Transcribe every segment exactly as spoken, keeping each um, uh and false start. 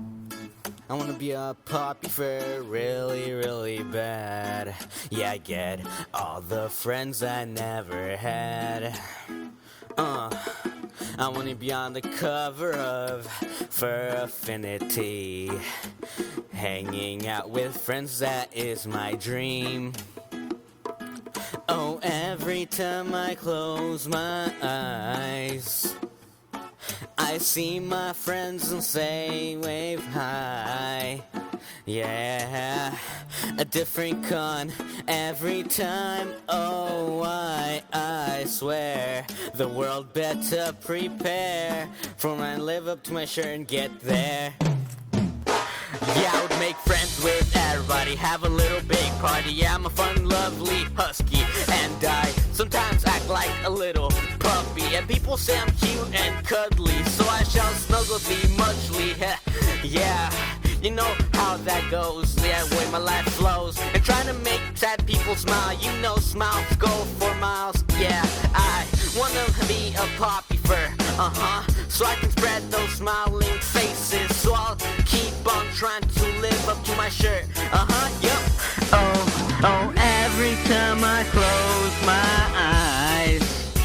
I wanna be a poppy fur really, really bad. Yeah, I get all the friends I never had. Uh, I wanna be on the cover of Fur Affinity. Hanging out with friends, that is my dream. Oh, every time I close my eyes, I see my friends and say wave hi. Yeah, a different con every time. Oh, I, I swear the world better prepare for when I live up to my shirt and get there. Yeah, I would make friends with everybody, have a little big party. Yeah, I'm a fun, lovely husky, and I sometimes act like a little puppy. And people say I'm cute and cuddly, so I shall snuggle thee muchly. Yeah, you know how that goes. Yeah, the way my life flows, and trying to make sad people smile. You know, smiles go for miles. Yeah, I wanna be a poppy fur, uh-huh, so I can spread those smiling faces. So I'll keep on trying to live up to my shirt, uh-huh, yep. Oh, oh, every time I close my eyes,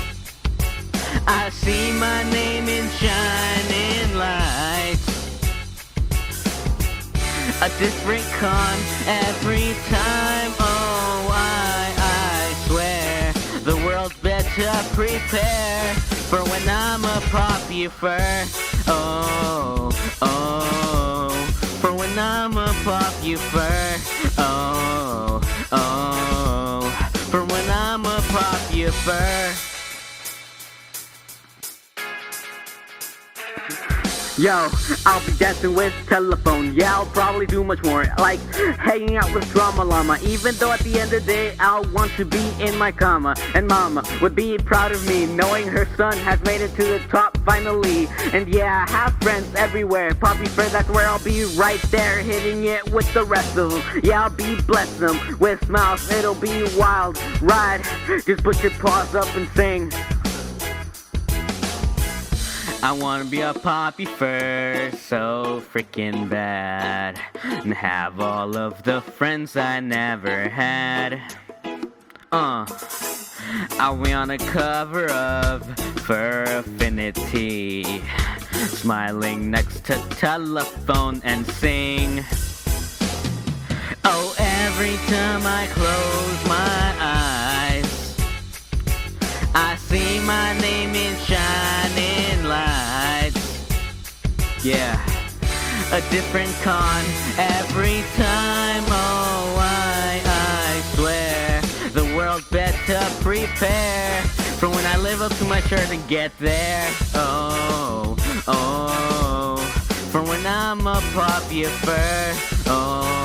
I see my name in shining lights. A different con every time. Oh, I, I swear the world better prepare for when I'm a poppy fur. Oh, oh, for when I'm a poppy fur. Oh, oh, for when I'm a poppy fur. Yo, I'll be dancing with telephone. Yeah, I'll probably do much more, like hanging out with Drama Llama. Even though at the end of the day I'll want to be in my comma. And mama would be proud of me, knowing her son has made it to the top finally. And yeah, I have friends everywhere. Poppy fur, that's where I'll be, right there, hitting it with the rest of them. Yeah, I'll be bless them with smiles. It'll be wild ride. Just put your paws up and sing. I wanna be a poppy fur so freaking bad, and have all of the friends I never had. Uh, I'll be on the cover of Fur Affinity, smiling next to telephone and sing. Oh, every time I close my eyes, I see my name in shining lights. Yeah, a different con every time. Oh, I, I swear the world better prepare for when I live up to my shirt and get there. Oh, oh, for when I'm a poppy fur. Oh.